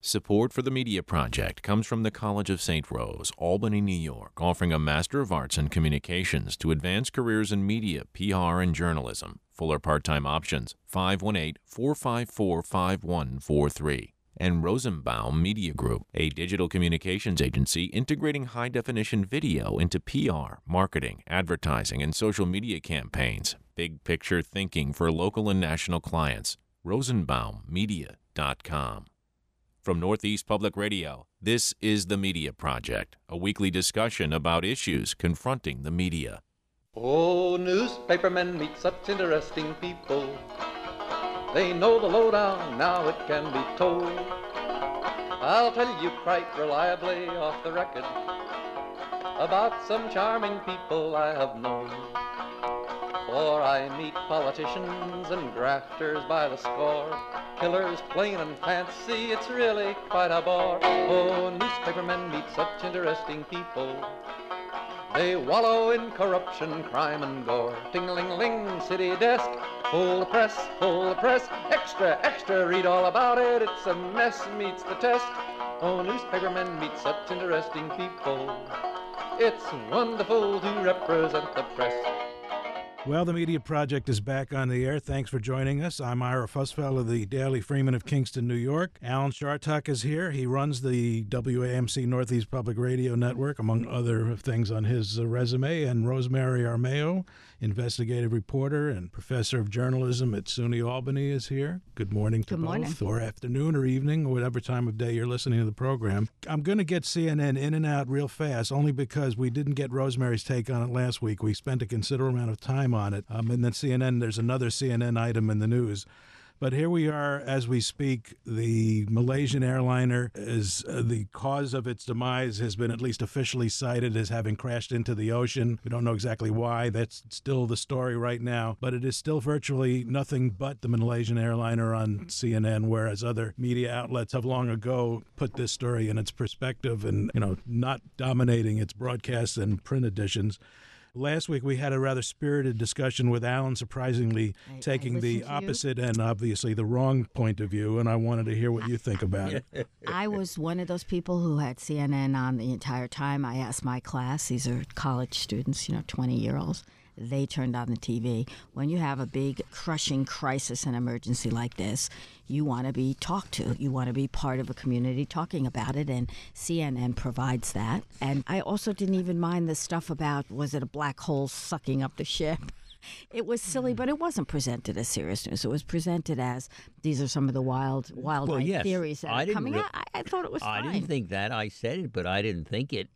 Support for the Media Project comes from the College of St. Rose, Albany, New York, offering a Master of Arts in Communications to advance careers in media, PR, and journalism. Full or part-time options, 518-454-5143. And Rosenbaum Media Group, a digital communications agency integrating high-definition video into PR, marketing, advertising, and social media campaigns. Big picture thinking for local and national clients. RosenbaumMedia.com. From Northeast Public Radio, this is The Media Project, a weekly discussion about issues confronting the media. Oh, newspapermen meet such interesting people. They know the lowdown, now it can be told. I'll tell you quite reliably off the record about some charming people I have known. For I meet politicians and grafters by the score, killers plain and fancy, it's really quite a bore. Oh, newspapermen meet such interesting people. They wallow in corruption, crime and gore. Ting-a-ling-ling, city desk, full of press, extra, extra, read all about it, it's a mess, meets the test. Oh, newspapermen meet such interesting people. It's wonderful to represent the press. Well, the Media Project is back on the air. Thanks for joining us. I'm Ira Fussfeld of the Daily Freeman of Kingston, New York. Alan Chartock is here. He runs the WAMC Northeast Public Radio Network, among other things on his resume. And Rosemary Armao, investigative reporter and professor of journalism at SUNY Albany, is here. Good morning to both, or afternoon or evening, or whatever time of day you're listening to the program. I'm going to get CNN in and out real fast, only because we didn't get Rosemary's take on it last week. We spent a considerable amount of time on it. And then CNN, there's another CNN item in the news. But here we are as we speak. The Malaysian airliner is the cause of its demise has been at least officially cited as having crashed into the ocean. We don't know exactly why. That's still the story right now. But it is still virtually nothing but the Malaysian airliner on CNN, whereas other media outlets have long ago put this story in its perspective and, not dominating its broadcasts and print editions. Last week, we had a rather spirited discussion with Alan, surprisingly taking the opposite and obviously the wrong point of view, and I wanted to hear what you think about it. I was one of those people who had CNN on the entire time. I asked my class, these are college students, 20-year-olds. They turned on the TV. When you have a big crushing crisis and emergency like this, you want to be talked to. You want to be part of a community talking about it, and CNN provides that. And I also didn't even mind the stuff about, was it a black hole sucking up the ship? It was silly, but it wasn't presented as serious news. It was presented as, these are some of the wild theories that are coming out. I thought it was fine. I didn't think that. I said it, but I didn't think it.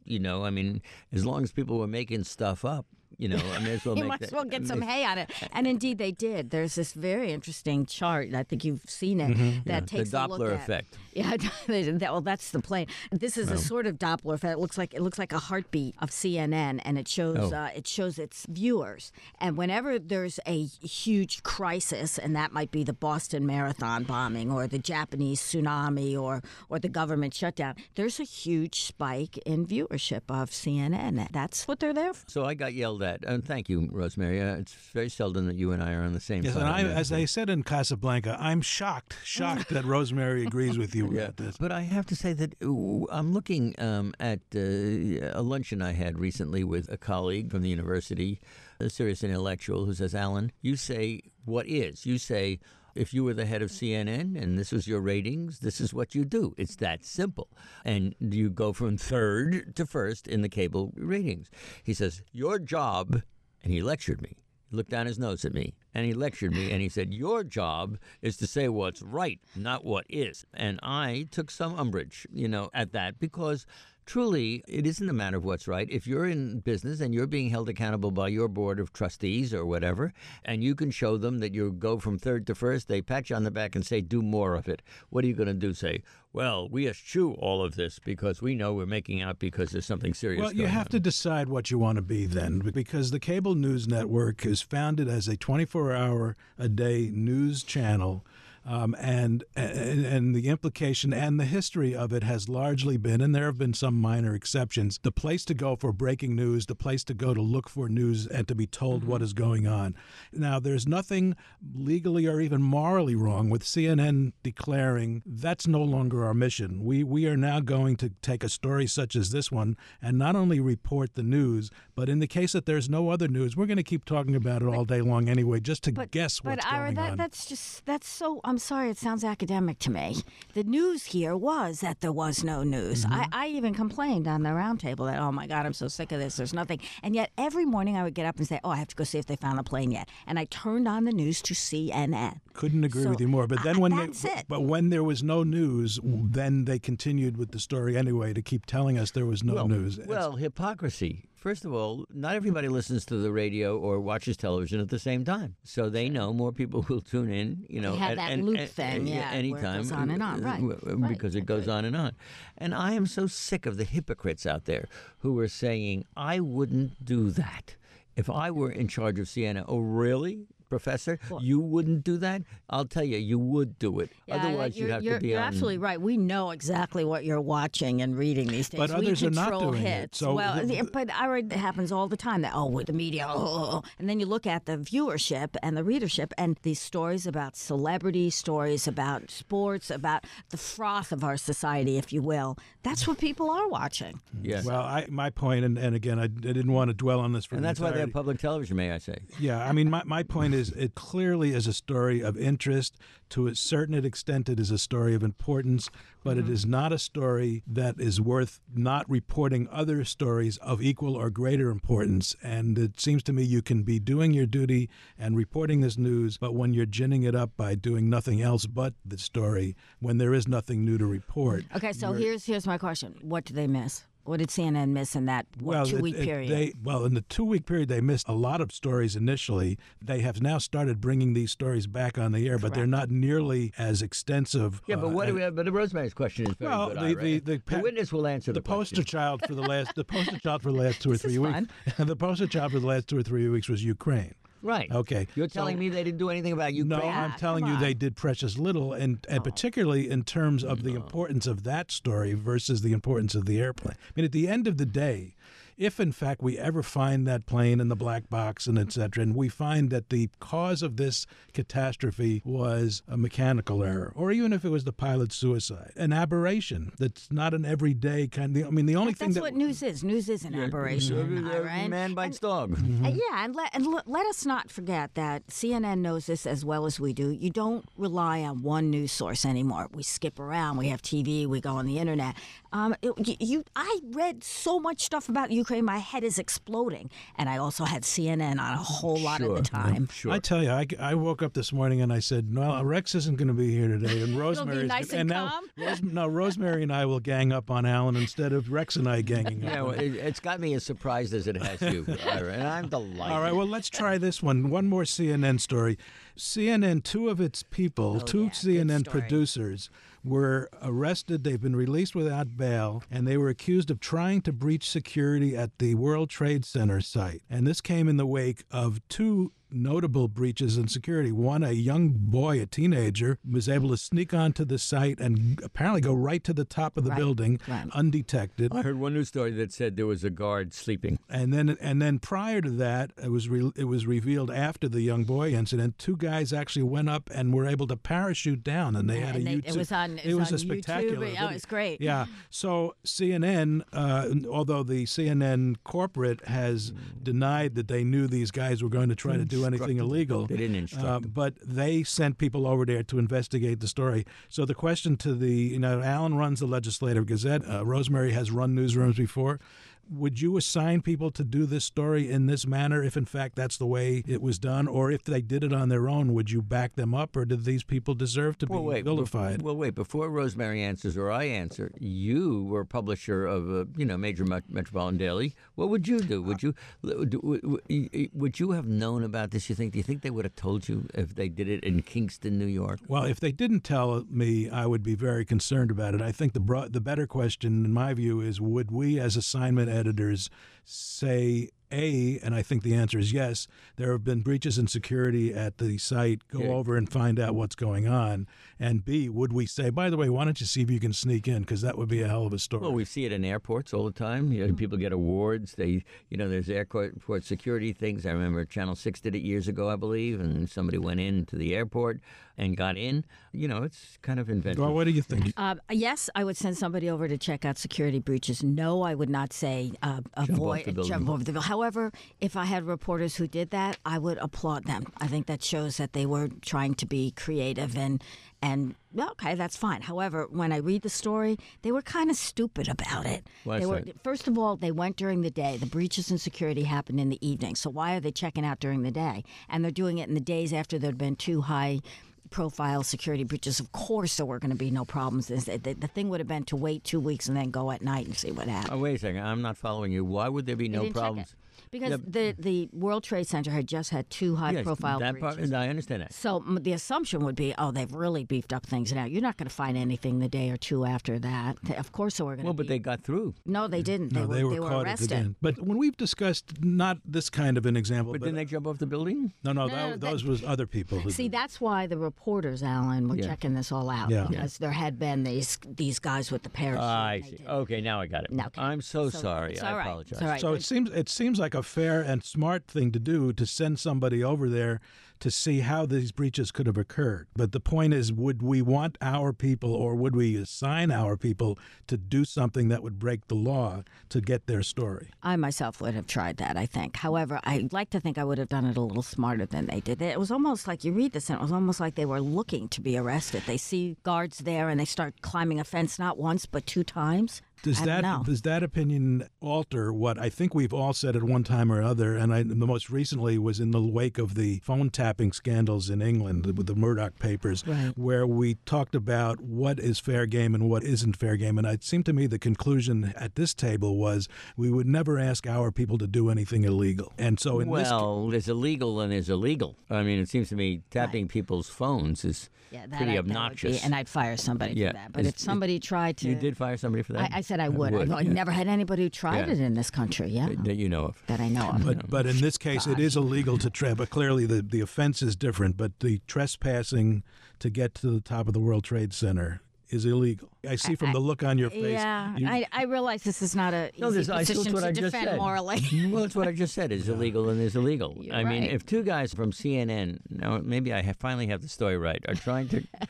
As long as people were making stuff up, I may as well you might as well get some hay on it. And indeed they did. There's this very interesting chart, I think you've seen it, that takes the a look Doppler at effect. Yeah, that's the plane. This is a sort of Doppler effect. It looks like a heartbeat of CNN, and it shows its viewers. And whenever there's a huge crisis, and that might be the Boston Marathon bombing or the Japanese tsunami or the government shutdown, there's a huge spike in viewership of CNN. That's what they're there for. So I got yelled at. And thank you, Rosemary. It's very seldom that you and I are on the same side. And as I said in Casablanca, I'm shocked that Rosemary agrees with you about this. But I have to say that I'm looking at a luncheon I had recently with a colleague from the university, a serious intellectual, who says, Alan, you say what is. You say, if you were the head of CNN and this was your ratings, this is what you do. It's that simple. And you go from third to first in the cable ratings. He says, your job, and he lectured me. He looked down his nose at me, and he lectured me, and he said, your job is to say what's right, not what is. And I took some umbrage, at that, because truly, it isn't a matter of what's right. If you're in business and you're being held accountable by your board of trustees or whatever, and you can show them that you go from third to first, they pat you on the back and say, do more of it. What are you going to do? Say, well, we eschew all of this because we know we're making out because there's something serious going on. Well, you have to decide what you want to be then, because the cable news network is founded as a 24-hour-a-day news channel and the implication and the history of it has largely been, and there have been some minor exceptions, the place to go for breaking news, the place to go to look for news and to be told what is going on. Now, there's nothing legally or even morally wrong with CNN declaring that's no longer our mission. We are now going to take a story such as this one and not only report the news, but in the case that there's no other news, we're going to keep talking about it all day long anyway, just to guess what's going on. That's so, I'm sorry, it sounds academic to me. The news here was that there was no news. I even complained on the roundtable that, oh my God, I'm so sick of this, there's nothing. And yet every morning I would get up and say, oh, I have to go see if they found the plane yet. And I turned on the news to CNN. Couldn't agree with you more. But then when there was no news, then they continued with the story anyway to keep telling us there was no news. Well, hypocrisy. First of all, not everybody listens to the radio or watches television at the same time. So they know more people will tune in, They have that loop thing, anytime. Where it goes on and on, right. Because it goes on and on. And I am so sick of the hypocrites out there who are saying, I wouldn't do that if I were in charge of CNN. Oh, really? Professor, you wouldn't do that? I'll tell you, you would do it. Yeah, otherwise, you'd have to be You're on... absolutely right. We know exactly what you're watching and reading these days. But others we are not control doing hits. it. So but it happens all the time. That with the media, and then you look at the viewership and the readership, and these stories about celebrities, stories about sports, about the froth of our society, if you will. That's what people are watching. Yes. Well, my point, and again, I didn't want to dwell on this for And that's why they have public television, may I say. Yeah, I mean, my point is it clearly is a story of interest. To a certain extent, it is a story of importance, but it is not a story that is worth not reporting other stories of equal or greater importance. And it seems to me you can be doing your duty and reporting this news, but when you're ginning it up by doing nothing else but the story, when there is nothing new to report. Okay, so here's my question. What did they miss? What did CNN miss in that 2-week period? In the 2-week period, they missed a lot of stories initially. They have now started bringing these stories back on the air, but they're not nearly as extensive. Yeah, but what do we have? But Rosemary's question is very good. The witness will answer the poster child for the last 2 or 3 weeks. The poster child for the last 2 or 3 weeks was Ukraine. Right. Okay. You're telling me they didn't do anything about Ukraine? No, I'm telling you they did precious little, and particularly in terms of the importance of that story versus the importance of the airplane. I mean, at the end of the day, if in fact we ever find that plane in the black box and et cetera, and we find that the cause of this catastrophe was a mechanical error, or even if it was the pilot's suicide, an aberration that's not an everyday kind of, I mean, the only thing that's what news is. News is an aberration. Right? Man bites dog. Yeah, and let us not forget that CNN knows this as well as we do. You don't rely on one news source anymore. We skip around. We have TV. We go on the internet. I read so much stuff about Ukraine, my head is exploding. And I also had CNN on a whole lot of the time. Sure. I tell you, I woke up this morning and I said, "No, Rex isn't going to be here today, and Rosemary." Nice and calm? Now Rosemary and I will gang up on Alan instead of Rex and I ganging up. Yeah, well, it's got me as surprised as it has you, Ira, and I'm delighted. All right, well, let's try this one. One more CNN story. CNN, two of its people, CNN producers, were arrested. They've been released without bail, and they were accused of trying to breach security at the World Trade Center site. And this came in the wake of two notable breaches in security. One, a young boy, a teenager, was able to sneak onto the site and apparently go right to the top of the building undetected. I heard one news story that said there was a guard sleeping. And then prior to that, it was revealed after the young boy incident, two guys actually went up and were able to parachute down, and they had YouTube. It was a on spectacular YouTube. Oh, it's great. Yeah. So CNN, although the CNN corporate has denied that they knew these guys were going to try to do anything illegal. They didn't instruct but they sent people over there to investigate the story. So the question to Alan runs the Legislative Gazette. Rosemary has run newsrooms before. Would you assign people to do this story in this manner if, in fact, that's the way it was done? Or if they did it on their own, would you back them up? Or did these people deserve to be vilified? Before Rosemary answers or I answer, you were a publisher of a major metropolitan daily. What would you do? Would you have known about this, you think? Do you think they would have told you if they did it in Kingston, New York? Well, if they didn't tell me, I would be very concerned about it. I think the better question, in my view, is would we as assignment editors say A, and I think the answer is yes, there have been breaches in security at the site. Go over and find out what's going on. And B, would we say, by the way, why don't you see if you can sneak in? Because that would be a hell of a story. Well, we see it in airports all the time. People get awards. There's airport security things. I remember Channel 6 did it years ago, I believe, and somebody went into the airport and got in. It's kind of inventive. Well, what do you think? Yes, I would send somebody over to check out security breaches. No, I would not say avoid jump over the building. However, if I had reporters who did that, I would applaud them. I think that shows that they were trying to be creative and okay, that's fine. However, when I read the story, they were kind of stupid about it. First of all, they went during the day. The breaches in security happened in the evening. So why are they checking out during the day? And they're doing it in the days after there had been two high-profile security breaches. Of course, there were going to be no problems. The thing would have been to wait 2 weeks and then go at night and see what happened. Oh, wait a second. I'm not following you. Why would there be no problems? Because the World Trade Center had just had two high-profile breaches. I understand that. So the assumption would be, they've really beefed up things now. You're not going to find anything the day or two after that. Of course, they were going to. Well, but they got through. No, they didn't. No, they were caught arrested. at the end. But when we've discussed not this kind of an example, But didn't they jump off the building? No, those was other people. See, that's why the reporters, Alan, were checking this all out. Yeah. Because there had been these guys with the parachute. I see. Okay, now I got it. Okay. I'm so sorry. I apologize. It's all right. So it seems like a fair and smart thing to do to send somebody over there to see how these breaches could have occurred. But the point is, would we want our people, or would we assign our people to do something that would break the law to get their story? I myself would have tried that, I think. However, I like to think I would have done it a little smarter than they did. It was almost like, you read this, and it was almost like they were looking to be arrested. They see guards there, and they start climbing a fence not once but 2 times. Does that opinion alter what I think we've all said at one time or other? And the most recently was in the wake of the phone tapping scandals in England with the Murdoch papers, where we talked about what is fair game and what isn't fair game. And it seemed to me the conclusion at this table was we would never ask our people to do anything illegal. And so there's illegal and there's illegal. I mean, it seems to me tapping people's phones is pretty obnoxious. And I'd fire somebody for that. But if somebody tried to... You did fire somebody for that? I said I would. I never had anybody who tried it in this country, that you know of. That I know of. But in this case, it is illegal to trap. But clearly the offense is different. But the trespassing to get to the top of the World Trade Center is illegal. I see from the look on your face. Yeah, I realize this is not a easy position to defend morally. Well, that's what I just said. It's illegal and it's illegal. You're mean, right. if 2 guys from CNN, now maybe I finally have the story right, are trying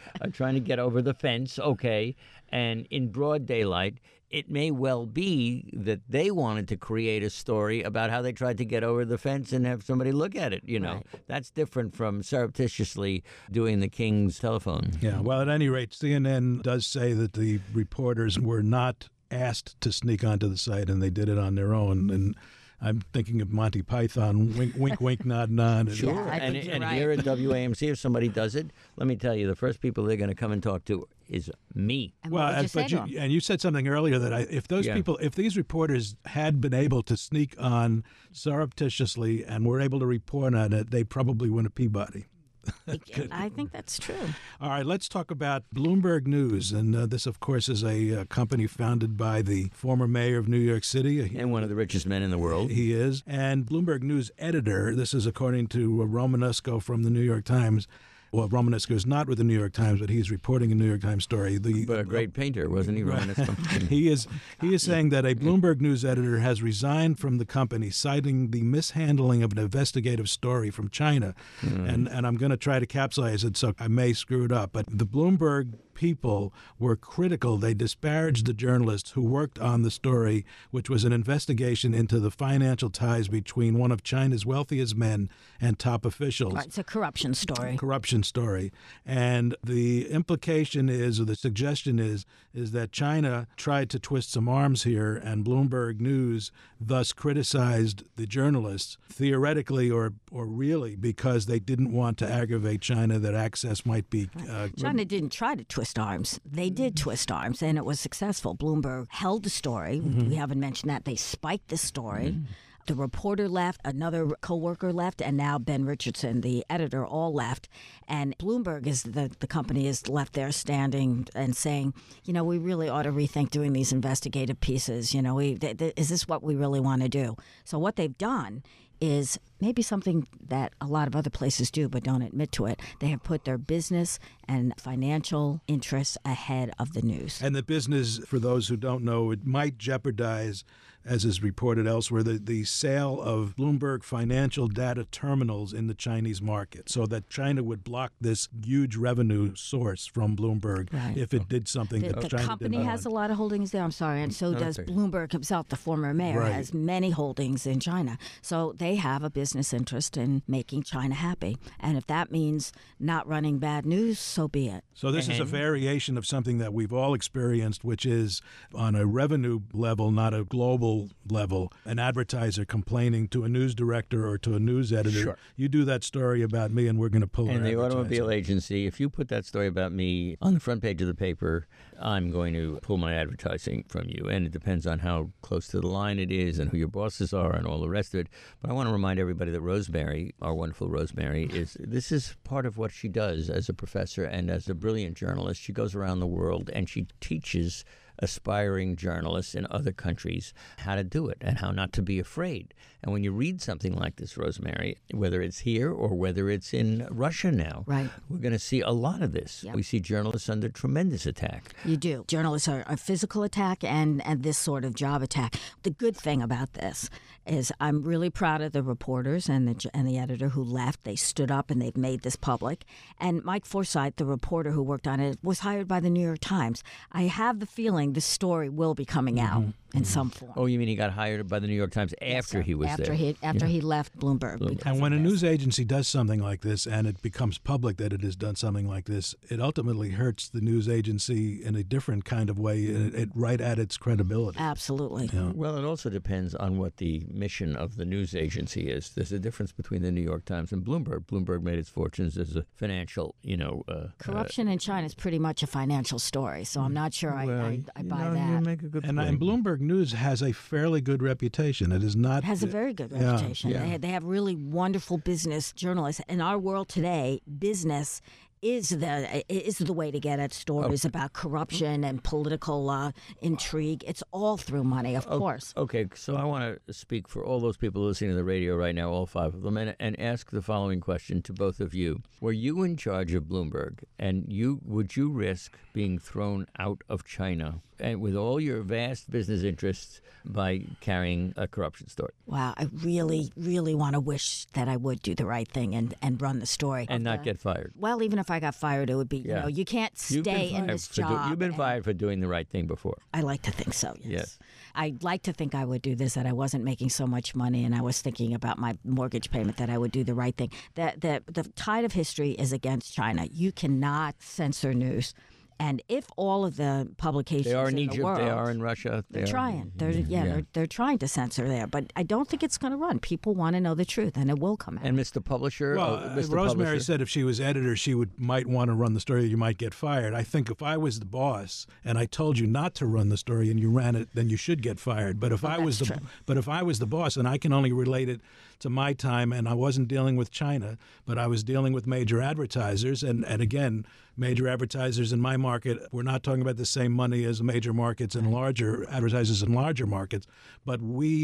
to get over the fence, okay, and in broad daylight, it may well be that they wanted to create a story about how they tried to get over the fence and have somebody look at it, Right. That's different from surreptitiously doing the king's telephone. Yeah, well, at any rate, CNN does say that the reporters were not asked to sneak onto the site, and they did it on their own. And I'm thinking of Monty Python, wink, wink, wink, nod, nod. Sure, I and think you're here right. at WAMC, if somebody does it, let me tell you, the first people they're going to come and talk to is me. And what would you say to them? And you said something earlier that if these reporters had been able to sneak on surreptitiously and were able to report on it, they probably win a Peabody. I think that's true. All right, let's talk about Bloomberg News. And this, of course, is a company founded by the former mayor of New York City. And one of the richest men in the world. He is. And Bloomberg News editor, this is according to Romanesco from the New York Times. Well, Romanesco is not with the New York Times, but he's reporting a New York Times story. But a great painter, wasn't he, Romanesco? He is saying that a Bloomberg News editor has resigned from the company, citing the mishandling of an investigative story from China. And I'm going to try to capsulize it, so I may screw it up. But the Bloomberg people were critical. They disparaged the journalists who worked on the story, which was an investigation into the financial ties between one of China's wealthiest men and top officials. Right, it's a corruption story. And the implication is, or the suggestion is that China tried to twist some arms here, and Bloomberg News thus criticized the journalists, theoretically or really, because they didn't want to aggravate China, that access might be... China didn't try to twist arms. They did twist arms, and it was successful. Bloomberg held the story. We haven't mentioned that. They spiked the story. The reporter left, another coworker left, and now Ben Richardson, the editor, all left. And Bloomberg is the company is left there standing and saying, we really ought to rethink doing these investigative pieces. Is this what we really want to do? So what they've done is maybe something that a lot of other places do but don't admit to it. They have put their business and financial interests ahead of the news. And the business, for those who don't know, it might jeopardize, as is reported elsewhere, the sale of Bloomberg financial data terminals in the Chinese market, so that China would block this huge revenue source from Bloomberg if it did something that the China company did not has want. a lot of holdings there, I'm sorry, and so does Bloomberg himself, the former mayor, has many holdings in China. So they have a business interest in making China happy. And if that means not running bad news, so be it. So this is a variation of something that we've all experienced, which is on a revenue level, not a global level, an advertiser complaining to a news director or to a news editor, Sure. You do that story about me and we're going to pull our And the advertising. automobile agency, if you put that story about me on the front page of the paper, I'm going to pull my advertising from you. And it depends on how close to the line it is and who your bosses are and all the rest of it. But I want to remind everybody that Rosemary, our wonderful Rosemary, this is part of what she does as a professor and as a brilliant journalist. She goes around the world and she teaches aspiring journalists in other countries how to do it and how not to be afraid. And when you read something like this, Rosemary, whether it's here or whether it's in Russia now, we're going to see a lot of this. Yep. We see journalists under tremendous attack. You do. Journalists are a physical attack and this sort of job attack. The good thing about this is I'm really proud of the reporters and the editor who left. They stood up and they've made this public. And Mike Forsythe, the reporter who worked on it, was hired by the New York Times. I have the feeling this story will be coming out in some form. Oh, you mean he got hired by the New York Times after he was after there? He left Bloomberg. And when a news agency does something like this and it becomes public that it has done something like this, it ultimately hurts the news agency in a different kind of way, right at its credibility. Absolutely. Yeah. Well, it also depends on what the mission of the news agency is. There's a difference between the New York Times and Bloomberg. Bloomberg made its fortunes as a financial, corruption in China is pretty much a financial story, so I'm not sure I buy that. You make a good point. And Bloomberg News has a fairly good reputation. It is not. It has a very good reputation. Yeah. They have really wonderful business journalists. In our world today, business is the way to get at stories about corruption and political intrigue. It's all through money, of course. Okay, so I want to speak for all those people listening to the radio right now, all five of them, and ask the following question to both of you. Were you in charge of Bloomberg, and would you risk being thrown out of China and with all your vast business interests by carrying a corruption story? Wow, I really, really want to wish that I would do the right thing and run the story. And not get fired. Well, even if I got fired, it would be, you can't stay in this job. You've been fired for doing the right thing before. I like to think so, yes. Yes. I'd like to think I would do this, that I wasn't making so much money and I was thinking about my mortgage payment, that I would do the right thing. The tide of history is against China. You cannot censor news. And if all of the publications They are in the Egypt, world, they are in Russia. they're trying. They're trying to censor there, but I don't think it's going to run. People want to know the truth, and it will come out. And Mr. Publisher, Mr. Rosemary Publisher. said if she was editor, she might want to run the story. You might get fired. I think if I was the boss and I told you not to run the story and you ran it, then you should get fired. But if I was the boss, and I can only relate it to my time, and I wasn't dealing with China, but I was dealing with major advertisers, and again, major advertisers in my market, we're not talking about the same money as major markets and larger advertisers in larger markets, but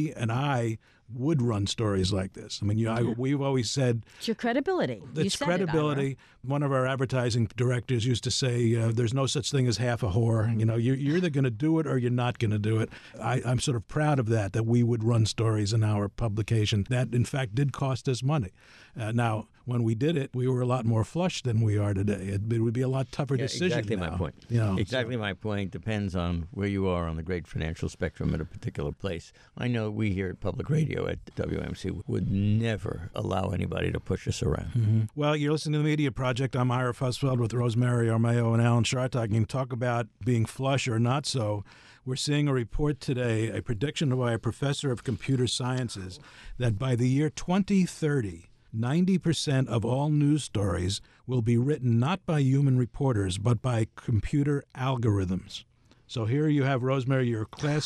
I would run stories like this. I mean, we've always said It's your credibility. it's credibility. One of our advertising directors used to say, "There's no such thing as half a whore. You're either going to do it or you're not going to do it." I'm sort of proud of that we would run stories in our publication that, in fact, did cost us money. Now, when we did it, we were a lot more flush than we are today. It would be a lot tougher decision. Exactly now. my point. Exactly my point. Depends on where you are on the great financial spectrum at a particular place. I know we here at Public Radio at WMC would never allow anybody to push us around. Mm-hmm. Well, you're listening to the Media Project. I'm Ira Fussfeld with Rosemary Armao and Alan Chartock. You talk about being flush or not so. We're seeing a report today, a prediction by a professor of computer sciences, that by the year 2030, 90% of all news stories will be written not by human reporters, but by computer algorithms. So here you have, Rosemary, your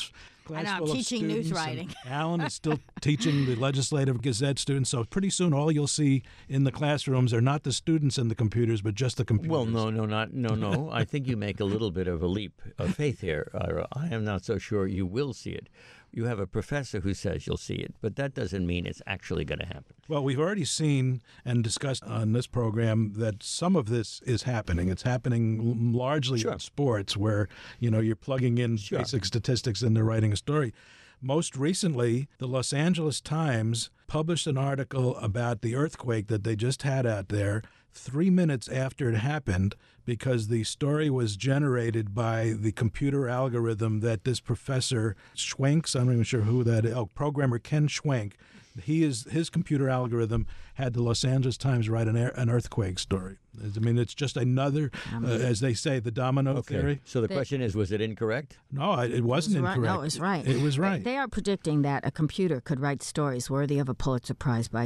class know, I'm full of teaching news students, writing. and Alan is still teaching the Legislative Gazette students. So pretty soon, all you'll see in the classrooms are not the students and the computers, but just the computers. Well, no. I think you make a little bit of a leap of faith here, Ira. I am not so sure you will see it. You have a professor who says you'll see it, but that doesn't mean it's actually going to happen. Well, we've already seen and discussed on this program that some of this is happening. It's happening largely in sports where, you're plugging in basic statistics into writing a story. Most recently, the Los Angeles Times published an article about the earthquake that they just had out there 3 minutes after it happened, because the story was generated by the computer algorithm that this professor Schwenks, I'm not even sure who that is, programmer Ken Schwenk, his computer algorithm had the Los Angeles Times write an earthquake story. I mean, it's just another, as they say, the domino theory. So the question is, was it incorrect? No, it wasn't incorrect. No, it was right. It was right. They are predicting that a computer could write stories worthy of a Pulitzer Prize by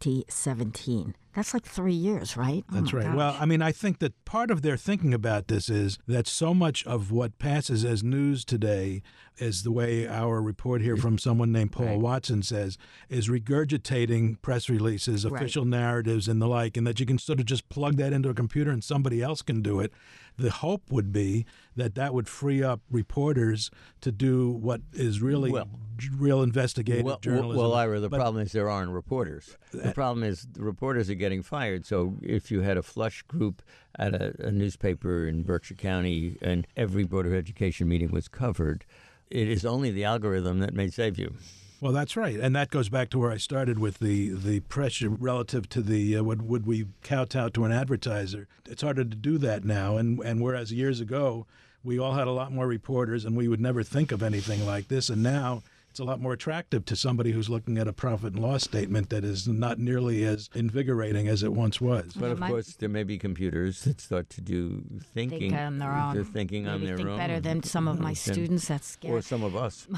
2017. That's like 3 years, right? That's right. Gosh. Well, I mean, I think that part of their thinking about this is that so much of what passes as news today, is the way our report here from someone named Paul Watson says, is regurgitating press releases, official narratives, and the like, and that you can sort of just plug that into a computer and somebody else can do it. The hope would be that would free up reporters to do what is really real investigative journalism. Well, Ira, the problem is there aren't reporters. The problem is the reporters are getting fired. So if you had a flush group at a newspaper in Berkshire County and every Board of Education meeting was covered, it is only the algorithm that may save you. Well, that's right. And that goes back to where I started with the pressure relative to the would we kowtow to an advertiser. It's harder to do that now. And whereas years ago, we all had a lot more reporters and we would never think of anything like this. And now it's a lot more attractive to somebody who's looking at a profit and loss statement that is not nearly as invigorating as it once was. But of course, there may be computers that start to do thinking on their own. They're thinking on their own. Better than some of my students. That's scary. Or some of us.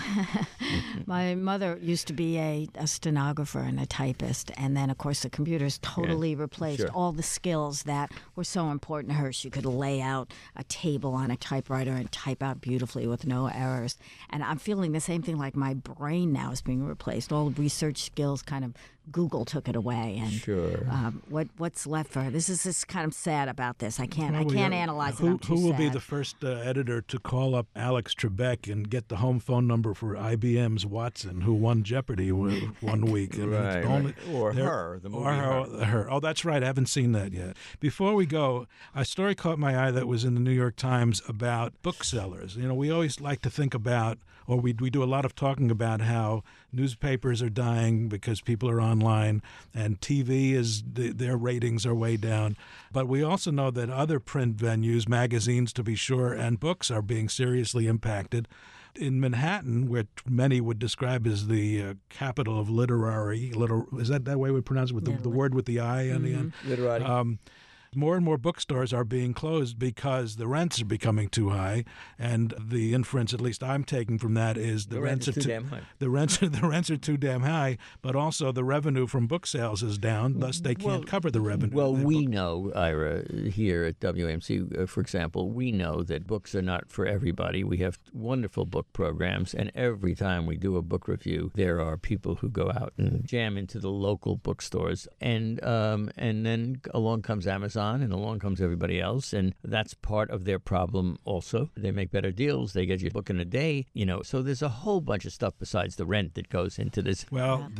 My mother used to be a stenographer and a typist, and then, of course, the computers totally replaced all the skills that were so important to her. She could lay out a table on a typewriter and type out beautifully with no errors. And I'm feeling the same thing, like my brain now is being replaced. All research skills, kind of Google took it away, and what's left for her? This is kind of sad about this. I can't analyze it. I'm too who will sad. be the first editor to call up Alex Trebek and get the home phone number for IBM's Watson, who won Jeopardy one week? Or her. The movie her. Oh, that's right. I haven't seen that yet. Before we go, a story caught my eye that was in the New York Times about booksellers. We always like to think about, or we do a lot of talking about how newspapers are dying because people are online, and TV their ratings are way down. But we also know that other print venues, magazines to be sure, and books are being seriously impacted. In Manhattan, which many would describe as the capital of literary, is that way we pronounce it, with the word with the I on the end? Literati. More and more bookstores are being closed because the rents are becoming too high, and the inference, at least I'm taking from that, is the rents are too damn high. The rents are too damn high, but also the revenue from book sales is down. Thus, they can't cover the revenue. Well, we know, Ira, here at WAMC, for example, we know that books are not for everybody. We have wonderful book programs, and every time we do a book review, there are people who go out and jam into the local bookstores, and then along comes Amazon. And along comes everybody else, and that's part of their problem also. They make better deals. They get you a book in a day, so there's a whole bunch of stuff besides the rent that goes into this. Well,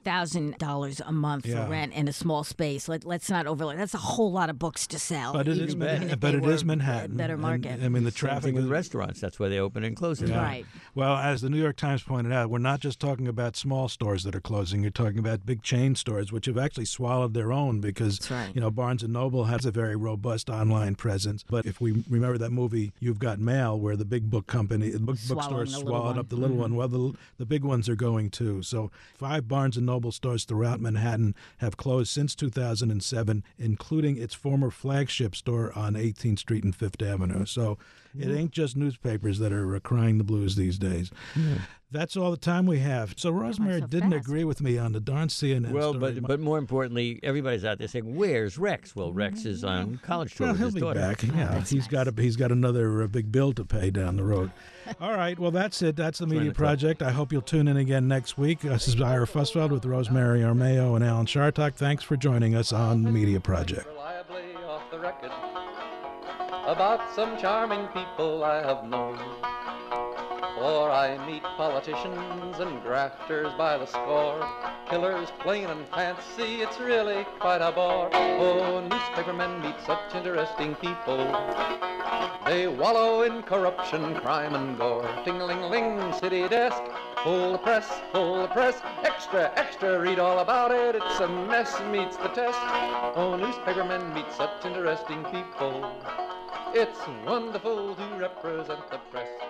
$40,000 a month for rent in a small space. Let's not overlook. That's a whole lot of books to sell. But it is Manhattan. Better market. I mean, the traffic with restaurants. That's why they open and close it. Yeah. Right. Well, as the New York Times pointed out, we're not just talking about small stores that are closing. You're talking about big chain stores, which have actually swallowed their own because, Barnes & Noble has a very robust online presence. But if we remember that movie, You've Got Mail, where the big bookstores swallowed up the little one, well, the big ones are going too. So 5 Barnes & Noble stores throughout Manhattan have closed since 2007, including its former flagship store on 18th Street and 5th Avenue. So it ain't just newspapers that are crying the blues these days. That's all the time we have. So Rosemary so didn't fast. agree with me on the darn CNN Well, story. but more importantly, everybody's out there saying, "Where's Rex?" Well, Rex is on college tour Well, with he'll his be daughter. back. Yeah, that's he's got another big bill to pay down the road. All right, well that's it. That's the Media the club. Project. I hope you'll tune in again next week. This is Ira Fussfeld with Rosemary Armeo and Alan Chartock. Thanks for joining us on the Media Project. Reliably off the record about some charming people I have known. For I meet politicians and grafters by the score, killers plain and fancy, it's really quite a bore. Oh, newspapermen meet such interesting people. They wallow in corruption, crime and gore. Ting-a-ling-ling, city desk, full the press, extra, extra, read all about it, it's a mess, meets the test. Oh, newspapermen meet such interesting people. It's wonderful to represent the press.